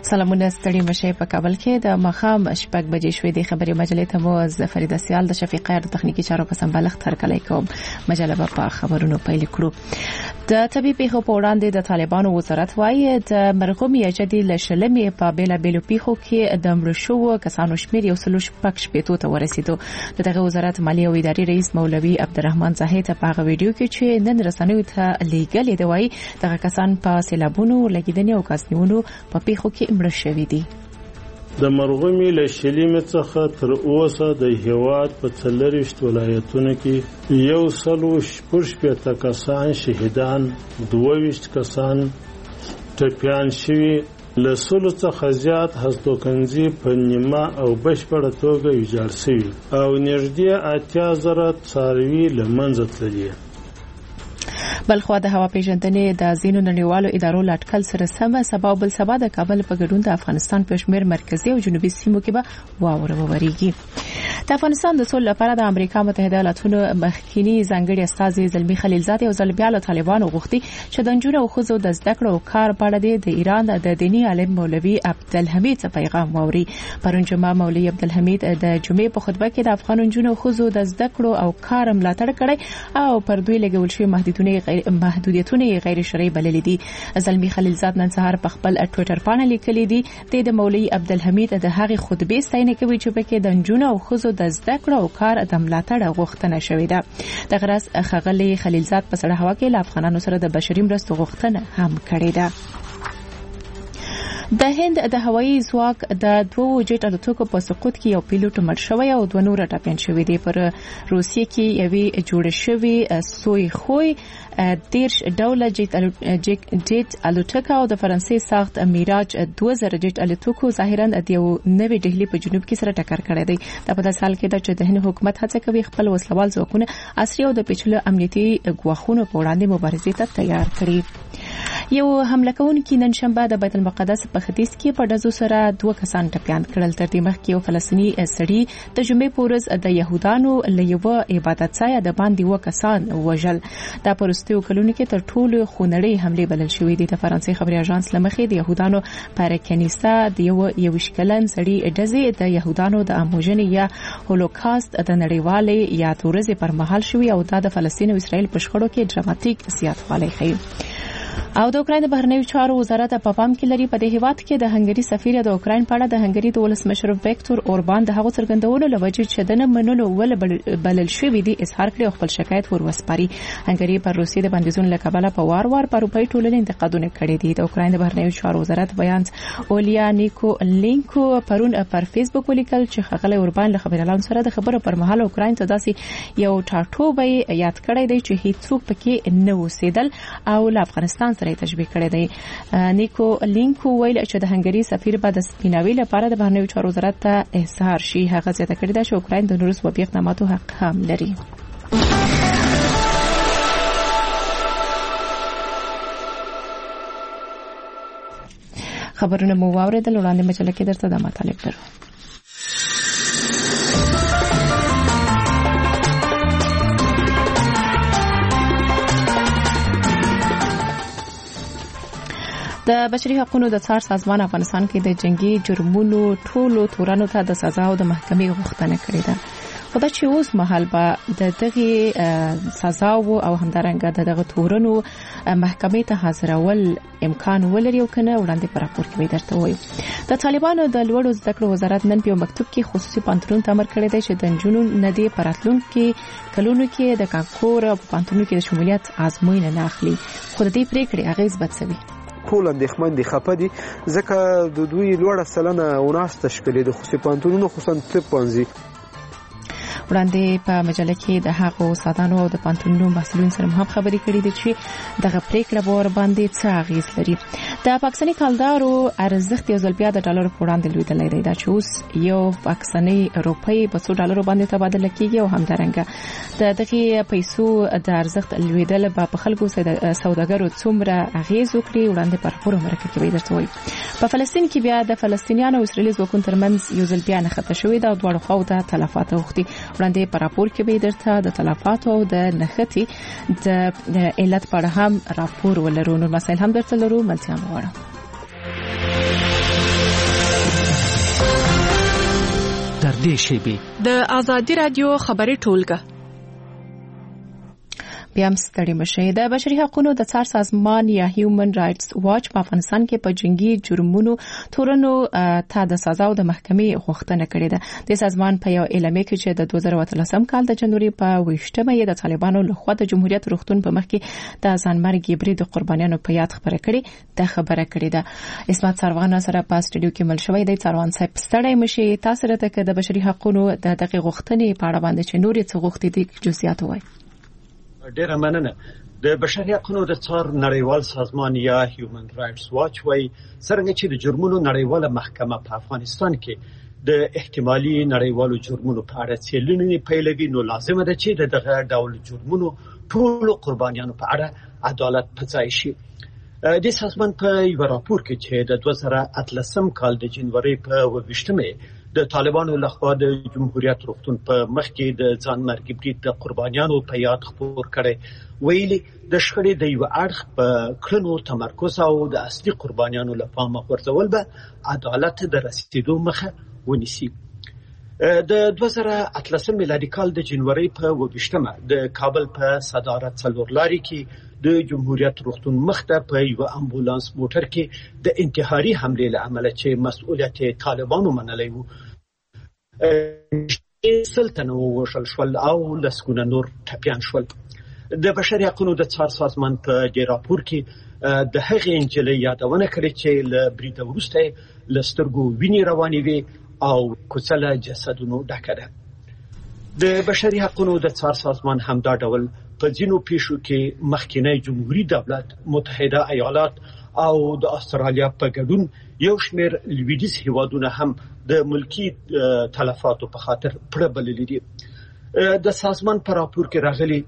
سلامونه ستړي مشه په کابل کې د مخام شپږ بجې شوې د خبري مجلې ته مو ظفر دسیال د شفیقه د تخنیکی چارو په سمبالښت هرکلی کوم. مجله په خبرونو پیل کړو. د طبي پیښو په وړاندې د طالبانو وزارت وايي د مرغومي اجدي لشلمې په بیلا بیلو پیښو کې د مړو شوو کسانو شمیر 160 ته ورسېدو. دغه وزارت مالی او اداري رئیس مولوي عبدالرحمن زاهد په هغه ویډیو کې چې نن رسنیو ته لیږلې دی وايي دغه کسان په سیلابونو لګیدنې او کاسنیونو په پیښو کې مړه شوي دي. د مرغومي له شلمې څخه تر اوسه د هیواد په 40 ولایتونو کې 160 کسان شهیدان 22 کسان ټپیان شوي له 100 څخه زیات هستوګنځي په نیمه او بشپړه توګه ویجاړ شوي او نږدې 80,000 څاروي له منځه تللي. بلخوا د هوا پیژندنې د ځینو نړیوالو ادارو لاټکل سره سم سبا بل سبا د کابل په ګډون د افغانستان په شمیر مرکزی او جنوبي سیمو کې به واوره ووريږي. د افغانستان د سولې لپاره د امریکا متحده ایالاتونو مخکینی ځانګړي استازي زلمی خلیلزاد او زلبیاله طالبانو غوښتي چې د جنونو او خزو د زده کړو کار په اړه د ایران د دینی عالم مولوي عبدالحمید پیغام واوري. پرون جمعه مولوي عبدالحمید د جمعې په خطبه کې د افغان جنونو او خزو د زده کړو او کار ملاتړ کړی او پر دوی لګول شوی محدودیتونه غیر شرعي بللي دي. زلمی خلیلزاد نن سهار په خپل ټوئیټر باندې لیکلي دي د مولوي عبدالحمید د هغې خطبې ستاینه کوي چې پکې د جنونو او خزو د زده کړو او کار د ملاتړ غوښتنه شوې ده. د غرض خغلی خلیلزاد په سړه هوا کې له افغانانو سره د بشري مرستو غوښتنه هم کړې ده. د هند د هوایي ځواک د 2 جټ الوتکو په سقوط کې یو پیلوټ مړ شوی او 2 نور ټپیان شوي دي. پر روسیې کې یوې جوړ شوی سوی خوی 13 ډوله جټ الوتکه او د فرانسې ساخت میراج 2000 جټ الوتکو ظاهرا د یو نوې ډهلی په جنوب کې سره ټکر کړی دی. دا په داسې حال کې چې د هند حکومت هڅه کوي خپل وسلوال ځواکونه عصري او د پیچلو امنیتي ګواښونو په وړاندې مبارزې ته تیار کړي. یو حمله کوونکی نن شنبه د بیت المقدس په ختیځ کې په ډزو سره 2 کسان ټپیان کړل. تر دې مخکې یو فلسطیني سړي د جمعې په ورځ د يهودانو له یو عبادت ځای د باندې 2 کسان وژل. دا په وروستیو کلونو کې تر ټولو خونړۍ حمله بلل شوې دي. د فرانسې خبري اژانس لمخې د يهودانو پر کنيسا د یو وشکلن سړي ډزې د يهودانو د اموژنې یا هولوکاست د نړیوالې یا تورزه پر مهال شوی او د فلسطین او اسرائیل په شخړو کې ډراماتیک زیاتوالی ښیي. او د اوکراین د بهرنیو چارو وزارت په پام کې لري په دې هیواد کې د هنګری سفیر د اوکراین په اړه د هنګری د ولسمشر ویکتور اوربان د هغو څرګندونو لوجه چې د نه منلو ول بلل شوی دی اظهار کړی او خپل شکایت وروسپاري. هنګری پر روسیې د بندیزونو لکبله په وار په اروپאי ټولنې انتقادونه کړي دي. د اوکراین د بهرنیو چارو وزارت بیان اولیا نیکو لینکو پرون پر فیسبوک ولیکل چې خغلی اوربان له خبريالانو سره د خبرو پر مهال اوکراین ته داسې یو ټاټوبه یاد کړی دی چې هیڅوک پکې نه وسیدل او له افغانستان سره تشبیه کړی دی. نیکو لینکو ویل چې د هنګری سفیر به د سپیناوي لپاره د بهرنیو چارو وزارت ته اظهار شي. هغه زیاته کړی دی چې اوکراین د نورو سوي اقداماتو حق هم لري. خبرونه مو واوریدل. وړاندې مجله کې درته د مطالب لرو. د بشري حقوقو د څار سازمان افغانستان کې د جنگي جرمونو ټولو تورانو ته د سزا او د محکمې غوښتنه کړې ده. خدای چې اوس مهال به د دغه سزا او همدارنګه دغه تورنو محکمې ته حاضرول امکان ولري او کنه وړاندې پر راپور کې درته وایي. د طالبانو د لوړو زده کړو وزارت نن په مکتوب کې خصوصي پانتون تمر کړی دی چې د جنونو ندي پراتلون کې کلونو کې د کانکور او پانتونو کې د شمولیت آزموینه نه اخلي. خو د دې پریکړې اغیز بڅوي. ټول اندېښمن دي خپه دي ځکه د دوی لوړه سلنه وناس تشکیل دي خصوصي پانتونونو خصوصا طب پوهنځي. وړاندې په مجله کې د هغو استادانو او د پانتونونو مسؤلین سره هم خبرې کړې دي چې دغه پریکړه به ور باندې څه اغیز لري. د پاکستاني کلدارو ارزښت یو ځل بیا د ډالر په وړاندې لوړېدلی دی. دا چې اوس یو پاکستاني روپۍ په $100 باندې تبادله کیږي او همدارنګه د دغه پیسو د ارزښت لوړېدل په خلکو سوداګرو څومره اغیز وکړي وړاندې پر پوره مرکه کې درته وایي. په فلسطین کې بیا د فلسطینیانو او اسرایلي ځواکونو ترمنځ یو ځل بیا نښته شوې ده او دواړو خواو ته تلفات اوښتي. وړاندې پر راپور کې به درته د تلفات او د نښتې د علت په اړه هم راپور ولرو. نو مسایل هم درته لرو. منځیان وړم دې شیبې د ازادي رادیو خبري ټولګه. بیا ستړي مشه. د بشري حقوقو د څار سازمان یا هیومن رائټس واچ په افغانستان کې په جنگي جرمونو تورنو ته د سزا او د محکمې غوښتنه کړې ده. د سازمان په یو اعلامیه کې چې د 2013 کال د جنوري په 28مه یې د طالبانو لخوا د جمهوریت روغتون په مخ کې د ځانمرګي برید قربانیانو په یاد خبره کړې ده خبره کړې ده. اسمت سروان سره په سټډیو کې مل شوی دی. سروان صاحب ستړي مشه. تاسو راته د بشري حقوقو د دغه غوښتنې په اړه باندې چې نور څه غوښتي دي جزئیات وایي. ډیره مننه. د بشري حقوقو د څار نړیوال سازمان یا هیومن رائټس واچ وايي څنګه چې د جرمونو نړیواله محکمه په افغانستان کې د احتمالي نړیوالو جرمونو په اړه څېړنې پیلوي، نو لازمه ده چې دغه ډول جرمونو ټول قربانیانو په اړه عدالت په ځای شي. د سازمان په یو راپور کې چې د 2013 کال د جنوري په 28مه د طالبانو لخوا د جمهوریت روغتون په مخ کې د ځانمرګي برید د قربانیانو په یاد خبر کړي، ویلي د شخړې د یو اړخ په کړنو تمرکز او د اصلي قربانیانو لپاره غورځول به عدالت د رسیدو مخه ونیسي. د 2013 میلادي کال د جنوري په 28مه د کابل په صدارت څلورلاري کې د جمهوریت روغتون مخ ته په یو امبولانس موټر کې د انتحاري حمله له امله چې مسؤلیت طالبانو منلی وو سلطنه وشل شول او لسګونه نور ټپيان شول. د بشري حقوقو د څار سازمان په دې راپور کې د هغې انجلۍ یادونه کړې چې له برید وروسته له سترګو وینې روانې وې او کوڅه جسدونو ډکه ده. د بشري حقوقو د څار سازمان همدا ډول په ځینو پیښو کې مخکینی جمهوریت دولت، متحده ایالات او د استرالیا په ګډون یو شمېر لویدیځ هیوادونه هم د ملکی تلفاتو په خاطر پړه بللي دي. د سازمان په راپور کې راغلي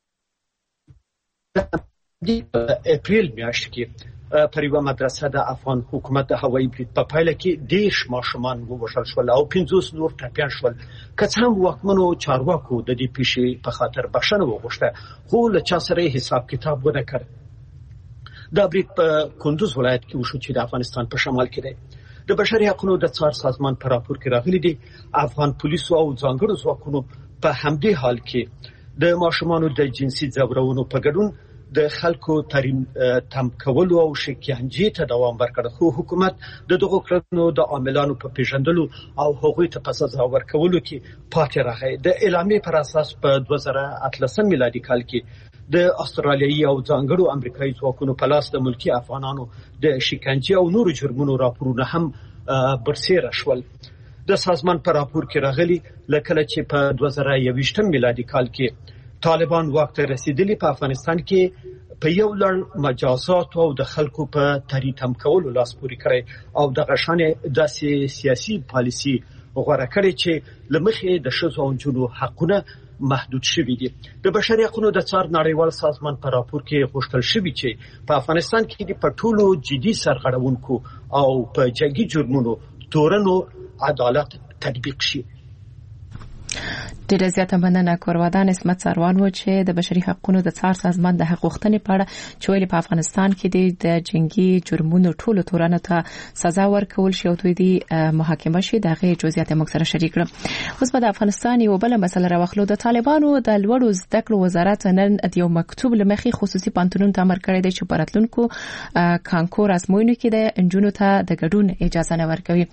د اپریل میاشت کې پر یوه مدرسه د افغان حکومت د هوایي برید په پایله کې 10 ماشومان ووژل شول او 50 نور ټپیان شول. که څه هم واکمنو چارواکو د دې پیښې په خاطر بخښنه وغوښته، خو له چا سره حساب کتاب ونه کړ. دا برید په کندوز ولایت کې وشو چې د افغانستان په شمال کې دی. د بشري حقوقو د څار سازمان په راپور کې راغلي دي افغان پولیسو او ځانګړو ځواکونو په همدې حال کې د ماشومانو د جنسي ځورونو په ګډون د خلکو تم کولو او شکنجې ته دوام ورکړ، خو حکومت د دغو کړنو د عاملانو په پیژندلو او هغوی ته په سزا ورکولو کې پاتې راغی. د اعلامیې پر اساس په 2013 میلادي کال کې د استرالیایي او ځانګړو امریکایي ځواکونو په لاس د ملکی افغانانو د شکنجې او نورو جرمونو راپورونه هم برسېره شول. د سازمان په راپور کې راغلي لکه چې په 2021 میلادي کال کې طالبان واک ته رسیدلی په افغانستان کې په یو لړ مجازات او د خلکو په تریتم کولو لاس پورې کړی او د غشانې داسې سیاسي پالیسي غوړه کړې چې لمخې د ښځو او نجونو حقونه محدود شوي دي. د بشري حقوقو د څار نړیوال سازمان په راپور کې غوښتل شوي چې په افغانستان کې په ټولو جدي سرغړونکو او په جنگي جرمونو تورنو عدالت تطبیق شي. ډیره زیاته مننه. کوروادان اسمت سروان و چې د بشري حقوقو د څار سازمان د حق غوښتنې په اړه چې ویلي په افغانستان کې د جنگي جرمونو ټولو تورانو ته سزا ورکول شي او دوی محاکمه شي. دغه جزئیات موږ سره شریک کړم. اوس په د افغانستان یو بل مسله راوخلو. د طالبانو د لوړو زده کړو وزارت نن د یو مکتوب لمخې خصوصي پانتونونو ته امر کړی دی چې په راتلونکو کانکور ازموینو کې د انجونو ته د ګډون اجازه نه ورکوي.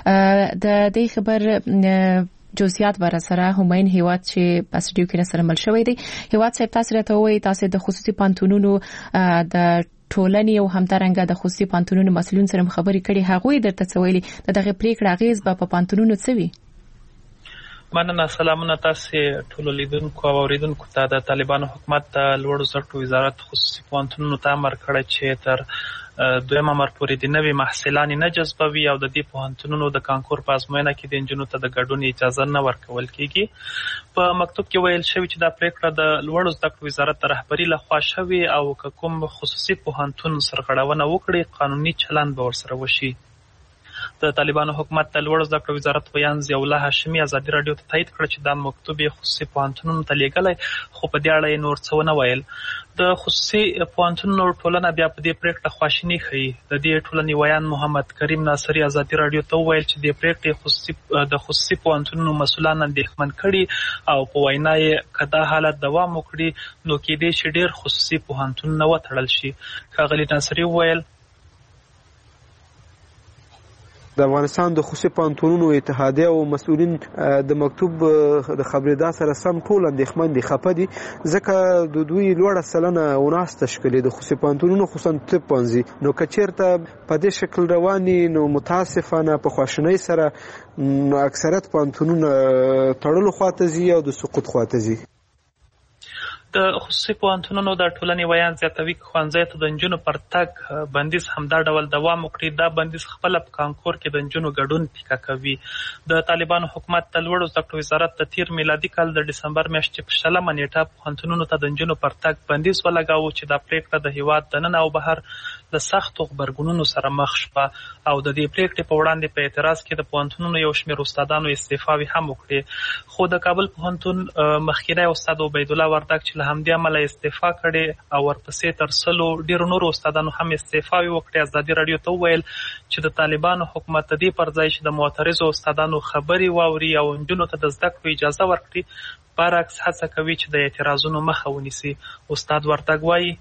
د دې خبر جزئیات بر سره هماین هیواد چې په سټډیو کې سره مل شوی دی. هیواد صاحب تاسو راته وایي تاسو د خصوصي پانتونونو د ټولنې او همدارنګه د خصوصي پانتونونو مسؤلین سره خبرې کړي، هغوی درته څه ویلي؟ دغه پریکړه اغیز په پانتونونو څه وی؟ مننه. سلامونه تاسو ټول لیدونکو او اوریدونکو ته. د طالبانو حکومت د لوړو زده کړو وزارت خصوصي پانتونونو ته امر کړی چې تر دویم امر پورې د نوي محصلان نه جذبوي او د دې پوهنتونونو د کانکور په ازموینه کې د انجونو ته د ګډون اجازه نه ورکول کیږي. په مکتوب کې ویل شوی چې دا پریکړه د لوړو زده کړو وزارت د رهبری لخوا شوی او کوم خصوصي پوهنتون سرغړونه وکړي قانوني چلند به ورسره وشي. د طالبانو حکومت د لوړو زده کړو وزارت ویان ضیاءالله هاشمي ازادي رادیو ته تایید کړ چې دا مکتوب یې خصوصي پوهنتونونو ته لیږلی، خو په دې اړه یې نور څه ونه ویل. د خصوصي پوهنتونونو ټولنه بیا په دې پریکړه خواشیني ښیي. د دې ټولنې ویان محمد کریم ناصري ازادي رادیو ته وویل چې د پریکړې د خصوصي پوهنتونونو مسؤلان اندېښمن کړي او په وینا یې که دا حالت دوام وکړي نو کېدای شي ډېر خصوصي پوهنتونونه وتړل شي. ښاغلي ناصري وویل د افغانستان د خصوصي پوهنتونونو اتحادیه او مسؤلین د مکتوب د خبرېدا سره سم ټول اندېښمن دي، خفه دي، ځکه د دوی لوړه سلنه وناس تشکیلي د خصوصي پوهنتونونو خصوصا طب پوهنځي. نو که چېرته په دې شکل رواني نو متاسفانه په خواشینۍ سره اکثریت پوهنتونونه تړلو خواته ځي او د سقوط خواته ځي. د خصوصي پوهنتونونو د ټولنې ویان زیاتوي که ښوونځیو ته د نجونو پر تګ بندیز همدا ډول دوام وکړي، دا بندیز خپله په کانکور کې د نجونو ګډون پیکه کوي. د طالبانو حکومت د لوړو زده کړو وزارت د تیر میلادي کال د ډسمبر میاشتې په 20 نیټه پوهنتونونو ته د نجونو پر تګ بندیز ولګاوه چې دا پریکړه د هیواد دننه او بهر له سختو غبرګونونو سره مخ شوه او د دې پریکړې په وړاندې په اعتراض کې د پوهنتونونو یو شمېر استادانو استعفاوې هم وکړې. خو د کابل پوهنتون مخکینی استاد عبیدالله وردګ چې له همدې امله استعفا کړې او ورپسې تر 100 ډېرو نورو استادانو هم استعفاوې وکړې، ازادي رادیو ته وویل چې د طالبانو حکومت د دې پر ځای چې د معترضو استادانو خبرې واوري او نجونو ته د زده کړو اجازه ورکړي، برعکس هڅه کوي چې د اعتراضونو مخه ونیسي. استاد وردګ وایي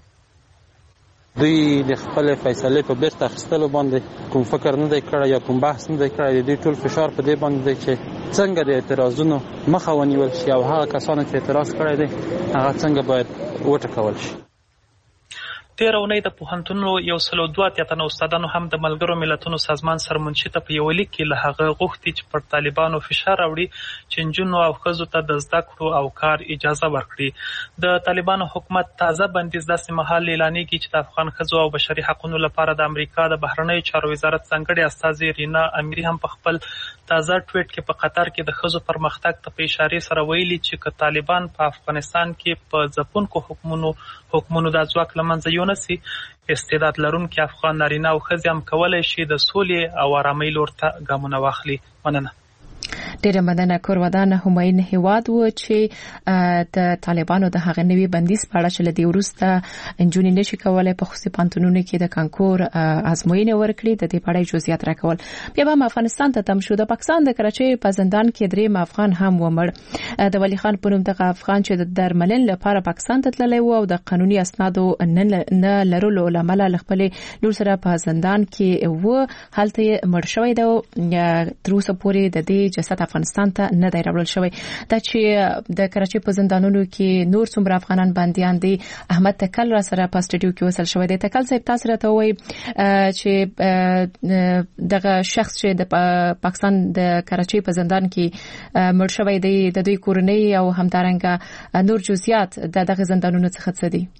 دوی د خپل فیصلې په بیرته اخیستلو باندې کوم فکر نه دی کړی یا کوم بحث نه دی کړی. دوی ټول فشار په دې باندې دی چې څنګه د اعتراضونو مخه ونیول شي او هغه کسانو چې اعتراض کړی دی هغه څنګه باید وټکول شي. تېره اونۍ د پوهنتونونو 102 تنه استادانو هم د ملګرو ملتونو سازمان سرمنشي ته په یو لیک کې له هغه غوښتي چې پر طالبانو فشار راوړي چې نجونو او ښځو ته د زده کړو او کار اجازه ورکړي. د طالبانو حکومت تازه بندیز داسې مهال اعلانېږي چې د افغان ښځو او بشري حقونو لپاره د امریکا د بهرنیو چارو وزارت ځانګړې استازې رینا امیري هم په خپل تازه ټویټ کې په قطر کې د ښځو پرمختګ ته په اشارې سره ویلي چې که طالبان په افغانستان کې په ځپونکو حکمونو د ځواک له منځه یونسي، استعداد لرونکي افغان نارینه او ښځې هم کولی شي د سولې او آرامۍ لور ته ګامونه واخلي. مننه. ډېره مننه. کورودان همایون هیواد و چې د طالبانو د هغه نوي بندیز په اړه چې له دې وروسته نجونې نشي کولی په خصوصي پوهنتونونو کې د کانکور ازموینې ورکړي، د دې په اړه جزئیات راکول. بیا به افغانستان ته تم شو. د پاکستان د کراچۍ په زندان کې 3 افغان هم ومړ. د ولی خان په نوم دغه افغان چې د درملن لپاره پاکستان ته تللی و او د قانوني اسنادو نه لرلو له امله له خپلې لور سره په زندان کې و، هلته مړ شوی دی. تر اوسه پورې د دې جسد افغانستان ته نه دی راوړل شوی. دا چې د کراچۍ په زندانونو کې نور څومره افغانان بنديان دي، احمد تکل را سره په سټډیو کې وصل شوی دی. تکل صاحب تاسو راته وایي چې دغه شخص چې د پاکستان د کراچۍ په زندان کې مړ شوی دی د دوی کورنۍ او همدارنګه نور جزئیات دغه زندانونو څخه څه دي؟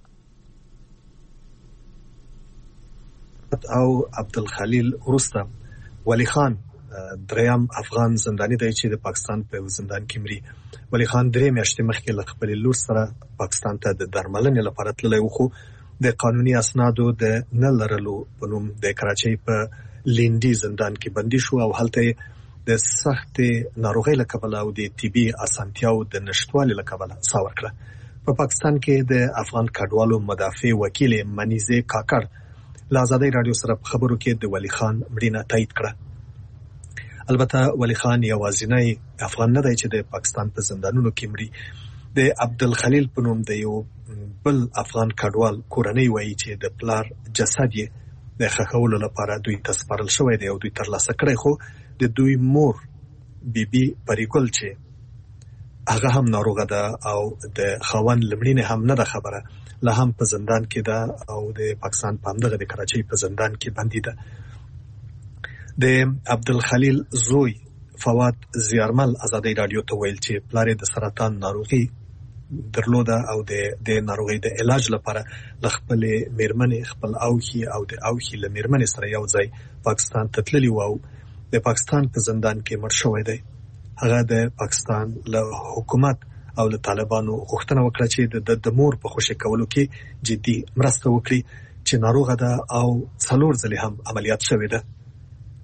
او عبدالخلیل وروسته ولی خان دریم افغان زنداني دی چې د پاکستان په زندان کې مري. ولی خان 3 میاشتې مخکې له خپل لور سره پاکستان ته د درملنې لپاره تللی و، خو د قانوني اسنادو د نه لرلو په نوم د کراچۍ په لینډي زندان کې بندي شو او هلته د سخت ناروغۍ له کبله او د طبي اسانتیاو د نشټوالي له کبله سا ورکړه. په پاکستان کې د افغان کډوالو مدافع وکیل منیزه کاکړ له ازادي رادیو سره په خبرو کې د ولی خان مړینه تایید کړه. البته ولی خان یوازینی افغان نه دی چې د پاکستان په زندانونو کې مري. د عبدالخلیل په نوم د یو بل افغان کډوال کورنۍ وایي چې د پلار جسد یې د ښخولو لپاره دوی ته سپارل شوی دی او دوی ترلاسه کړی، خو د دوی مور بیبي پریګل چې هغه هم ناروغه ده او د خاوند لمړینې هم نه ده خبره، لا هم په زندان کې ده او د پاکستان په همدغه د کراچۍ په زندان کې بندي ده. د عبدالخلیل زوی فواد زیارمل ازادي رادیو ته ویل چې پلار د سرطان ناروغي درلوده او د ناروغي د علاج لپاره ل خپل میرمنې خپل اوخي او د اوخي له میرمنې سره یو ځای پاکستان ته تللی و او د پاکستان په زندان کې مړ شوی دی. هغه د پاکستان له حکومت او له طالبانو غوښتنه وکړه چې د مور په خوشي کولو کې جدي مرسته وکړي چې ناروغه ده او 4 ځله هم عملیات شوی ده.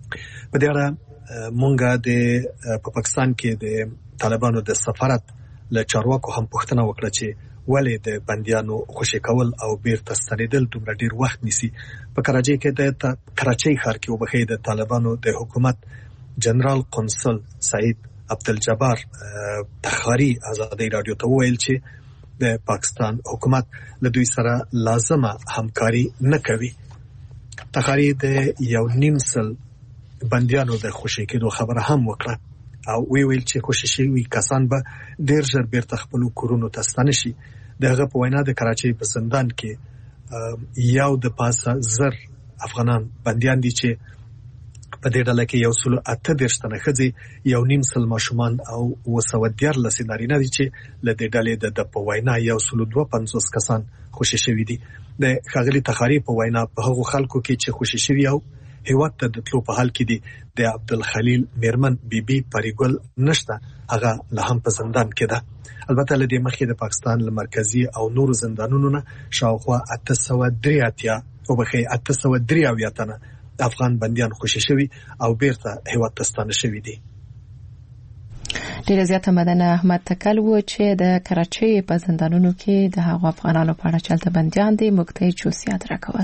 په دې اړه مونږه د پاکستان کې د طالبانو د سفارت له چارواکو هم پوښتنه وکړه چې ولې د بندیانو خوشي کول او بیرته ستنېدل دومره ډیر وخت نیسي. په کراچۍ کې د کراچۍ ښار کې وبخې د طالبانو د حکومت جنرال قونسل سعید عبدالجبار تخاری ازادي رادیو ته ویل چې د پاکستان حکومت له دوی سره لازمه همکاري نه کوي. تخاری د 1.5 سل بندیانو د خوشي کېدو خبره هم وکړه او ویل چې کوشش وی کسان به ډیر ژر بیرته خپل کورونو ته ستانه شي. دغه په وینا د کراچۍ په زندان کې یو د پاسه زر افغانان بنديان دي چې په دې ډله کې 138 تنه ښځې 1.5 سل ماشومان او 214 نارینه دي چې له دې ډلې د په وینا 152 کسان خوشي شوي دي. د ښاغلي تخاری په وینا په هغو خلکو کې چې خوشي شوي او هیواد ته د تلو په حال کې دي د عبدالخلیل میرمن بیبي پریګل نشته، هغه له هم په زندان کې ده. البته له دې مخکې د پاکستان له مرکزي او نورو زندانونو نه شاوخوا 883 تنه افغان بندیان خوشي شوي او بیرته هیواد ته ستانه شوي دي. ډیره زیاته مدنه احمد تکل و چې د کراچۍ په زندانونو کې د هغو افغانانو په اړه چلته بندیان دي مقطعي جزئیات راکول.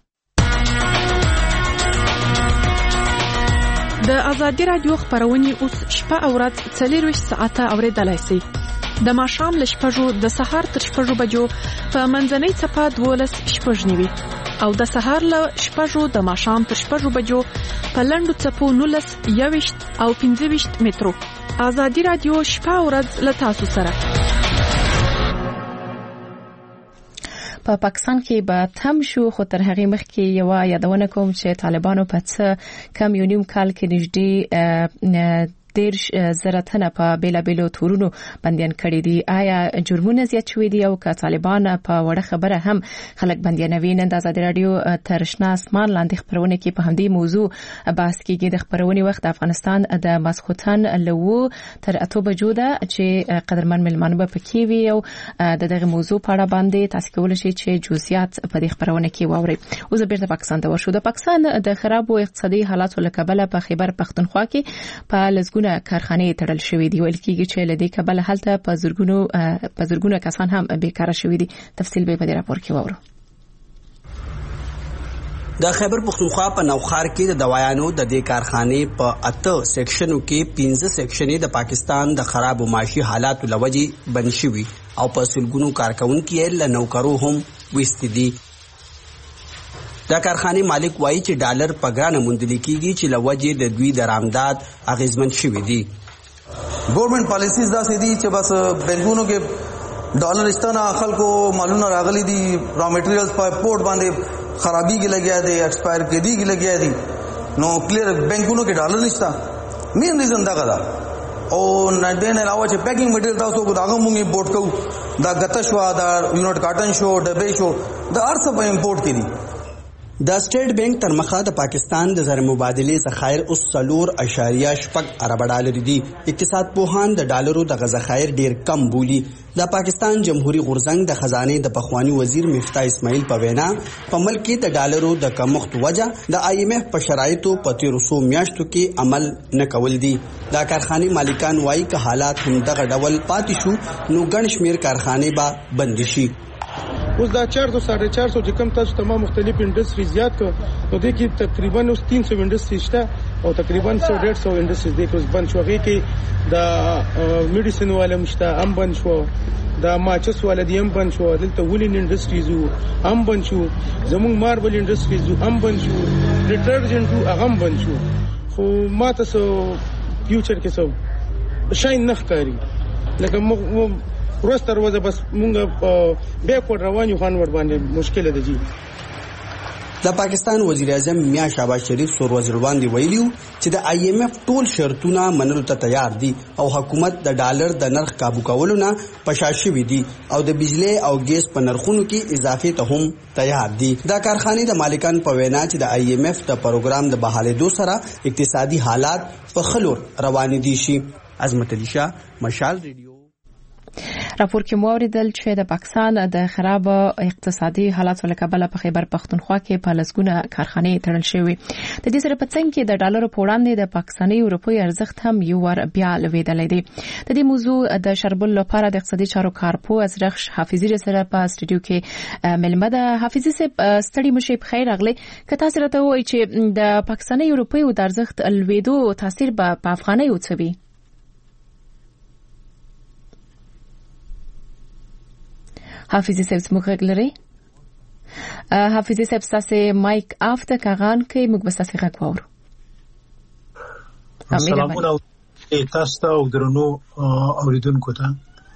د ازادي رادیو خبرونه اوس شپه او ورځ 24 ساعته اوریدلای شئ. د ماښام ل 6 د سحر تر 6 بجو په منځنۍ صفه 12:09 او د سحر ل 6 د ماښام تر 6 بجو په لندو صفو 19 او 15 مترو. ازادي رادیو شپه او ورځ ل تاسو سره. په پاکستان کې به تم شو، خو تر هغه مخکې یو یادونه کوم چې طالبانو په څه کم یو نیم کال کې نږدې 10,000 تنه په بیلابیلو تورونو بندیان کړي دي. آیا جرمونه زیات شوي دي او که طالبان په وړه خبره هم خلک بندیانوي؟ نن د ازادي رادیو تر شنه اسمان لاندې خبرونه کې په همدې موضوع بحث کېږي. د خبرونې وخت د افغانستان د ماسخوتن له 2 تر 8 بجو ده چې قدرمن ملمانو به پکې وي او دغه موضوع په اړه باندې تاسو کولای شئ چې جزئیات په دې خبرونه کې واورئ. اوس بیرته پاکستان ته ورشو. د پاکستان د خرابو اقتصادي حالاتو له کبله په خیبر پختونخوا کې په لزګونه کارخانې تړل شوې دي. ویل کېږي چې له دې کبله هلته په زرګونو کسان هم بیکاره شوي دي. تفصیل به په دې راپور کې واورو. د خیبر پختونخوا په نوخار کې د دوايانو د دې کارخانې په 8 سیکشنو کې 15 سیکشنې د پاکستان د خراب معاشي حالاتو لوجې بند شوي او په سلګونو کارکونکو یې له نوکرو هم وستې دي. دا کارخانه مالک وایي چې ډالر په ګرانه موندل کېږي چې لوجې د دوی درآمدات اغیزمن شوي دي. ګورنمنت پالیسیز دا سې دي چې بس بینکونو کې ډالر استنه خلکو مالونه راغلي دي، را میټیریلز په پورت باندې خرابي کې لګیا دي، ایکسپایر کېدي کې لګیا دي. نو کلیر بینکونو کې ډالر نشته. مین ریزن دا غدا او نډین علاوه چې پیکینګ میټیریل تاسو کو داغه مونږ امپورټ کوو، دا غته شو، دا یونټ کاټن شو، ډبې شو، دا ارڅ په امپورټ کړي. د سټیټ بانک تر مخه د پاکستان د زر مبادله ذخایر اوس 4.6 ارب ډالر دي. اقتصاد پوهان د ډالرو د ذخایر ډیر کم بولی. د پاکستان جمهوریت غورزنګ د خزانه د پخوانی وزیر مفتاح اسماعیل په وینا په ملک کې د ډالرو د کمښت وجه د IMF په شرایطو په 1300 میاشتو کې عمل نه کول دي. دا کارخانه مالکان وایي که حالات هم دغه ډول پاتې شو نو ګڼ شمیر کارخانه به بند شي. اوس دا 400-450 چې کوم تاسو تمام مختلف انډستریز یاد کړو، نو د کې تقریبا اوس 300 انډستریز شته او تقریبا 100-150 انډستریز د کوم بند شو. هغه کې د میډیسن والم شته هم بند شو، دا ماچس والدی هم بند شو، دلته ولین انډستریز هم بند شو، زموږ ماربل انډستریز هم بند شو، ډیټرجنټ هم بند شو. خو ما تاسو فیوچر کې څه شاین نه ښکاري لکه ورستر وځه بس مونږ بیکورد روان یو خانور باندې مشکل ده. جی د پاکستان وزیر اعظم میاں شهباز شریف سور وزیر باندې ویلیو چې د IMF ټول شرطونه منلو ته تیار دي او حکومت د ډالر د نرخ کابو کولو نه پشاشوي دي او د بجلی او ګیس په نرخونو کې اضافه ته هم تیار دي. دا کارخانه د مالکان په وینا چې د IMF د پروګرام د بحالېدو سره اقتصادي حالات په خلور روان دي شي. عظمت علي شاه، مشال ریډیو. راپور کې موریدل چې د پاکستان د خراب اقتصادي حالاتو له کبله په خیبر پختونخوا کې په لسګونه کارخانې تړل شوې. د دې سره په څنګ کې د ډالر په وړاندې د پاکستاني روپۍ ارزښت هم یو ور بیا لویدلې دی. د دې موضوع د شربل لپاره د اقتصادي چارو کارپو ازرخ حافظي سره په استودیو کې ملمه ده. حافظي سه ستړي مشي په خیر اغله کته سره ته وایي چې د پاکستاني روپۍ د ارزښت لویدو تاثیر په افغانۍ وڅوي. حافظي صاحب څنګه لري؟ حافظي صاحب تاسو مایک اف ته کاغان کې موږ بس تاسو غږ وورو. سلامونه تاسو ته او درنو اوریدونکو ته.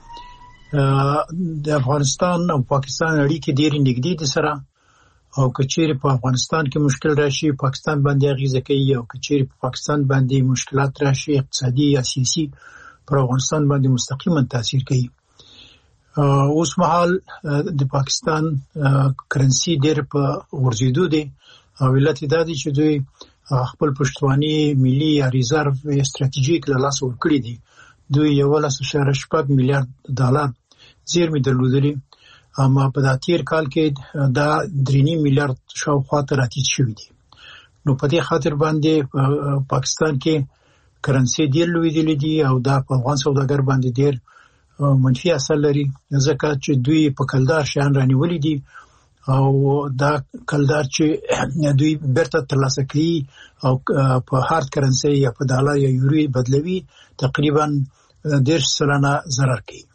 د افغانستان او پاکستان اړیکې ډېرې نږدې دي سره او کچېرې په افغانستان کې مشکل راشي پاکستان باندې اغیزه کوي او کچېرې په پاکستان باندې مشکلات راشي اقتصادي یا سیاسي پر افغانستان باندې مستقیما تاثیر کوي. اوس مهال د پاکستان کرنسي ډېر په غورځېدو دی او علت دا دی چې دوی خپل پښتواني ملي یا ریزرو استراتیژیک له لاسه ورکړي دي. دوی 11.8 میلیارډ ډالر زیرمې درلودلې اما په تیر کال کې دا 3.5 میلیارډ شاوخوا ته راټیټ شوی دي. نو په دې خاطر باندې پاکستان کې کرنسي ډېر لویدلې دي او دا په افغان سوداګر باندې ډېر منفي اثر لري ځکه چې دوی په کلدار شان رانیولې دي او دا کلدار چې دوی برته ترلاسه کوي او په هارد کرنسي یا په ډالر یا یورو بدلوي تقریبا 10% ضرر کوي.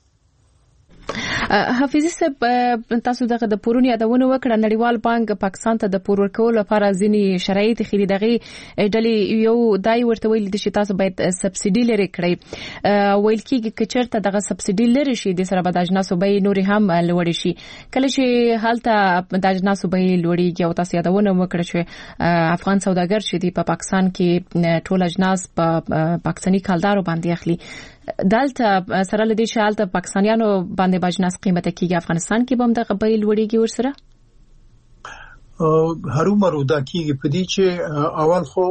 حافظي صاحب تاسو دغه د پورونی یادونه وکړه نړیوال بانک پاکستان ته د پور ورکول لپاره ځینی شرایط خېری دغه ډلې یو دای ورته ویل چې تاسو باید سبسيډي لري کړئ ویل کېږي چې چرته دغه سبسيډي لري شي د سره د اجناسو به نور هم لوړ شي کله چې حالت د اجناسو به لوړیږي او تاسو یادونه وکړه چې افغان سوداګر چې دی په پاکستان کې ټول اجناس په پاکستاني کالدارو باندې اخلي دلته سره لدی شال ته پاکستانیانو باندې باجناس قیمته کېږي افغانستان کې بم د قبایل وړيږي ورسره هرومرو دا کېږي په دې چې اول خو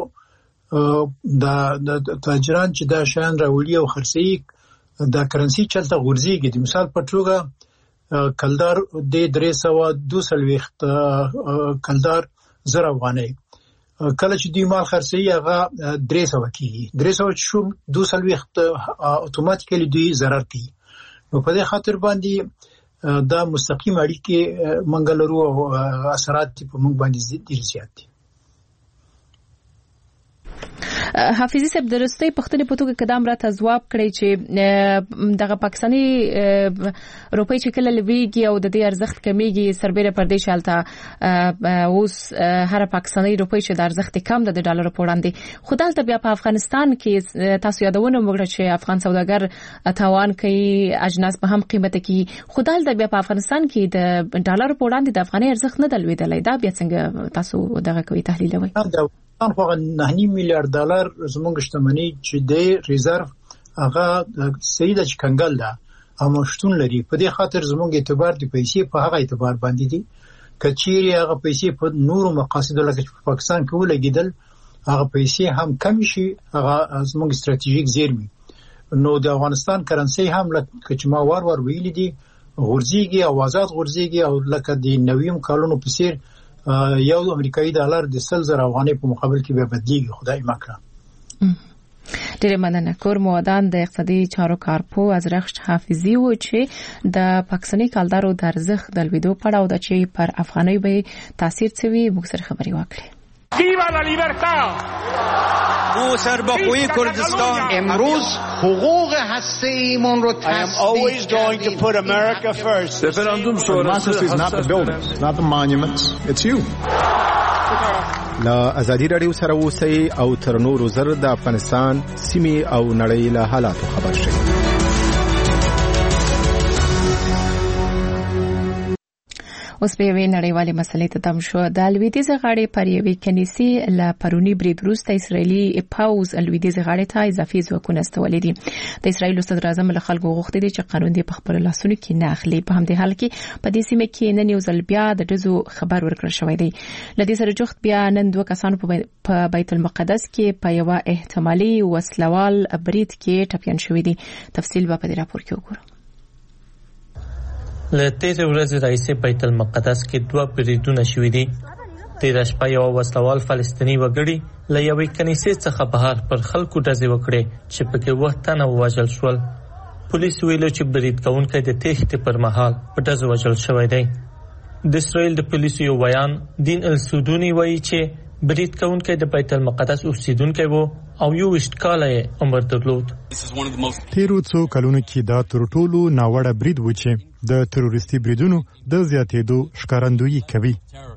د تاجران چې دا شان راوړي او خرڅي دا کرنسي چلته غورځيږي د مثال په توګه کلدار د 320 کلدار زر افغانۍ کله چې دوی مال خرڅي هغه 300 کېږي 300 شو 200 اتوماتیکلی دوی ضرر کوي. نو په دې خاطر باندې دا مستقیم اړیکې منګلرو او اثرات په موږ باندې ډېر زیات دي. حافظي صاحب درسته پښتني پټوګه قدم راته جواب کړی چې دغه پاکستاني روپۍ چې کله لويږي او د دې ارزښت کمیږي سربېره پردیش حالته اوس هر پاکستاني روپۍ چې د ارزښت کم ده د ډالر په وړاندې خدالته بیا په افغانستان کې تاسو یادونه وکړه چې افغان سوداګر تاوان کوي اجناس په هم قیمته کې خدالته بیا په افغانستان کې د ډالر په وړاندې د افغاني ارزښت نه دلويدلای دا بیا څنګه تاسو دغه کوي تحلیل وایي خو 9 میلیارډ ډالر زموږ شتمنۍ چې د ریزرو هغه سیده چې کنګل ده او مشتون لري په دې خاطر زموږ اعتبار د پیسې په هغه اعتبار باندې دي کچيري هغه پیسې په نورو مقاصدو لکه په پاکستان کې ولګیدل هغه پیسې هم کم شي هغه زموږ استراتیژیک زیرمې نو د افغانستان کرنسي هم لکه چې ما وار ویلي دي غورځيږي او آزاد غورځيږي او لکه د نویم کالونو په سیر یو امریکایي ډالر د 100,000 افغانۍ په مقابل کې به بدلیږي خدای مکړه. ډېر مننه کور مودان د اقتصادي چارو کارپو از رخش حافظي و چې د پاکستاني کالدارو د ارزښت د لویدو په اړه د چې پر افغانۍ به تاثیر څوي موږ سره خبري وکړي. ویوا لا لیبرتا ما سرباخوی کردستان امروز حقوق هسته‌ایمون رو تصدیق کردیم. رفراندوم شورای is not the buildings, not the monuments, it's you. لا ازادي رادیو سره اوسئ او تر نورو زر د افغانستان سیمې او نړۍ له حالاتو خبر شئ. اوس په یوې نړیوالې مسلې ته تم شو د لویدیځ غاړې پر یوې کنيسي له پرونی برید وروسته اسرایلی پاوز لویدیځ غاړې ته اضافي ځواکونه استولې دي. د اسرایل صدر اعظم له خلکو غوښتي دي چې قانون دی په خپل لاسونو کې نه اخلي. په همدې حال کې په دې سیمه کې نن یو ځل بیا د دزو خبر ورکړل شوی دی. لدې سره جوخت بیا نن دوه کسان په بیت المقدس کې په یو احتمالي وسلوال برید کې ټپيان شوی دي. تفصیل به په دې راپور کې وګورئ. له تیرې ورځې راهیسې بیت المقدس کې 2 بریدونه شوي دي. تېره شپه یوه وسلوال فلسطیني وګړي له یوې کنیسې څخه بهر پر خلکو ډزې وکړې چې پکې 7 تنه ووژل شول. پولیس ویلو چې برید کوونکی د تېښتې پر مهال په ډزو وژل شوی دی. د اسرائیل د پولیسو یو ویان دین السودوني وایي چې برید کوونکی د بیت المقدس اوسیدونکی و او 21 کاله یې عمر درلود. تیرو څو کلونو کې دا تر ټولو ناوړه برید و چې د تروریستي بریدونو د زیاتېدو ښکارندویي کوي.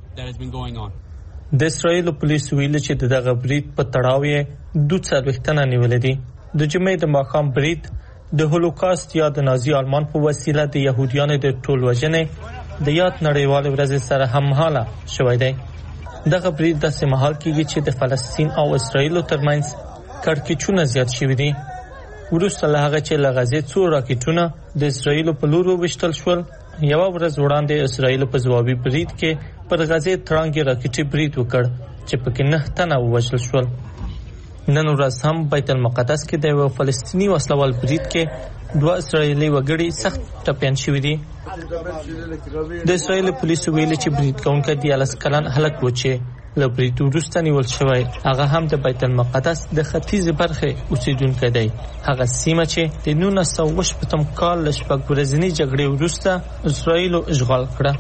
د اسرائیل پولیس ویل چې دغه برید په تړاو یې 42 تنه نیولې دي. د جمعې د ماښام برید د هولوکاست یا د نازي آلمان په وسیله د يهوديانو د ټولوژنې د یاد نړیوال ورځ سره هممهاله شوی دی. دغه برید داسې مهال کېږي چې د فلسطین او اسرائیل ترمنځ کړکېچونه زیات شوي دي. وروسته له هغه چې له غزې 2 راکټونه د اسرائیل په لور وویشتل شول، یوه ورځ وړاندې اسرائیل په ځوابي برید کې پر غزې تړانګې راکټي برید وکړ چې پکې 9 تنه ووژل شول. نن ورځ هم بیت المقدس کې د یو فلسطیني وسلوال برید کې 2 اسرائیلي وګړي سخت ټپیان شوي دي. د اسرائیل پولیسو ویلي چې برید کوونکی 13 کلن هلک و چې له برید وروسته نیول شوی. هغه هم د بیت المقدس د ختیځې برخې اوسیدونکی دی، هغه سیمه چې د 1918 کال له 6 ورځنۍ جګړې وروسته اسرائیل اشغال کړه.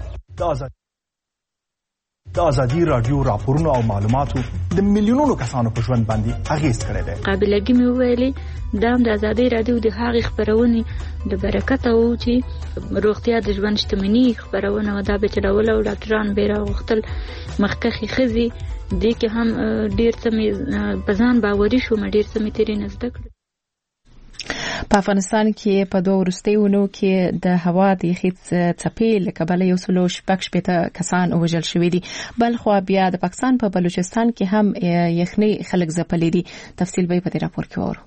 د ازادي رادیو راپورونو او معلوماتو د میلیونونو کسانو په ژوند باندې اغیز کړی دی. قابلګي مې ویلي دا د ازادي رادیو د هغې خبرونې د برکت او چې روغتیا د ژوند شتمنۍ خبرونه دا به چلول او ډاکټران به راغختل مخکخي خزي دې کې هم ډیر څه مې بزان باوري شو مې ډیر څه مې تیرې نزد کړ. په افغانستان کې په 2 وروستیونو کې د هوا د یخي څپې له کبله 116 کسان وژل شوي دي. بل خو بیا د پاکستان په بلوچستان کې هم یخنۍ خلک ځپلي دي. تفصیل به په دې راپور کې وورو.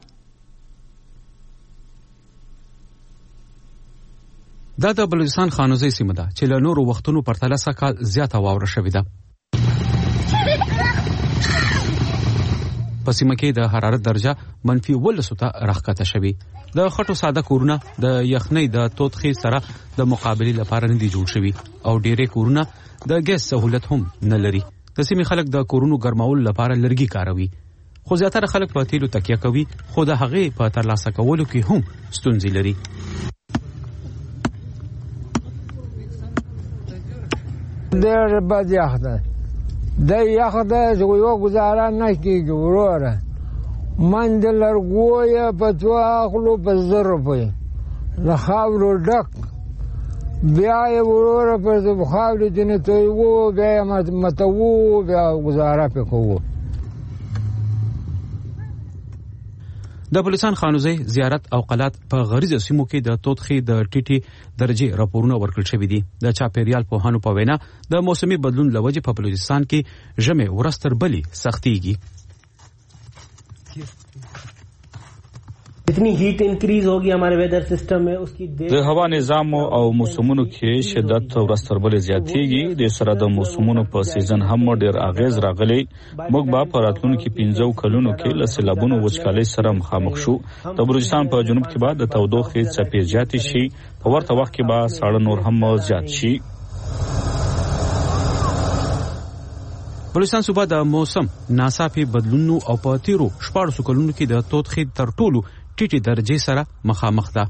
دا د بلوچستان خانوزي سیمه ده چې له نورو وختونو پرتله سکه زیاته واوره شوې ده. په سیمه کې د حرارت درجه -12 ته راښکته شوې. د خټو ساده کورونه د یخنۍ د توتخي سره د مقابله لپاره نه دي جوړ شوي او ډېرې کورونه د ګیس سہولت هم نه لري. د سیمې خلک د کورونو ګرمولو لپاره لرګي کاروي، خو زیاتره خلک په تیلو تکیه کوي، خو د هغې په ترلاسه کولو کې هم ستونزې لري. ډېر بد یخ ده، د یخ ده یو گزاره نه کېږي وروره. من د لرګو یې په 2 اخلو په 1000 روپۍ له خاورو ډک، بیا یې وروره په خاورو ځینې تویوو، بیا یې متوو، بیا گزاره پې کوو. د بلوچستان خانوزي زیارت او قلات په غریزو سیمو کې د توتخي د ټیټي درجه راپورونه ورکړل شوي دي. د چاپیریال پوهانو په وینا د موسمي بدلون لوجه په بلوچستان کې ژمي ورستر بلی سختيږي. जितनी heat increase होगी हमारे weather system में उसकी د هوا نظام او موسمونو کې شدت ورستربل زیاتېږي. د سره د موسمونو په سیزن هم ډېر اغیز راغلی. موږ به په راتلونکو 15 کلونو کې له سیلابونو وچکالۍ سره مخامخ شو. د بلوچستان په جنوب کې به د تودوخې څپې زیاتې شي، په ورته وخت کې به ساړه نور هم زیات شي. بلوچستان صوبه د موسم ناڅاپي بدلونونو او په تیرو 14 کلونو کې د توتخي تر ټولو ټیټي درجه سره مخامخ ده.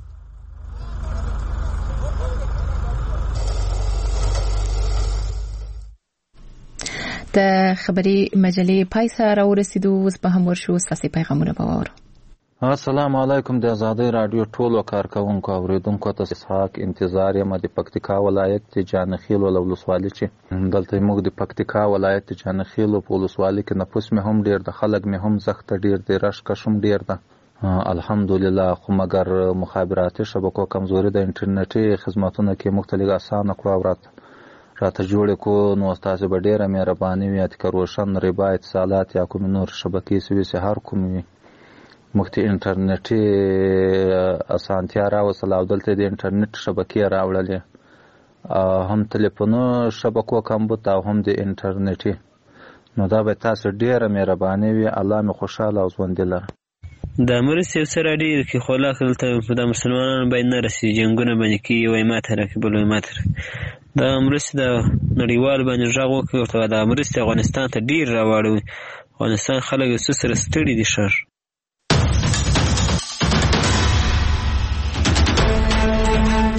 د خبري مجلې پای سره ورسېدو. اوس به هم ورشو ساسي پیغامونه به وورو. السلام علیکم. د آزادۍ رادیو ټولو کارکونکو اوریدونکو ته اسحاق انتظار یم د پکتیکا ولایت د جانخیل ولسوالۍ چې دلته موږ د پکتیکا ولایت د جانخیل په ولسوالۍ کې نفوس مې هم ډیر د خلک مې هم زخت ډیر د رش کشم ډیر ده الحمدلله. خو مګر مخابراتي شبکو کمزوري د انټرنیټي خدماتونو کې مختلف اسانه کړو راته جوړ کو. نو تاسو به ډیره مهرباني وي چې روشن ربا اتصالات یا کوم نور شبکې سوي سه هر کوم مختی انټرنیټي اسانتیا راوصله او دلته د انټرنیټ شبکې راوړلې هم ټلیفونو شبکو کمبود او هم د انټرنیټي. نو دا به تاسو ډیره مهرباني وي. الله مې خوشاله او ژوند لري. د مرستې سره ډېر کې خو لا دلته د مسلمانانو باید نه رسي جنګونه باندې کېږي وایي ماته راکړي بل وایي ماته راکړي دا مرستې د نړیوالو باندې غږ وکړي ورته دا مرستې افغانستان ته ډېر راواړوي افغانستان خلک څه سره ستړي دي ښه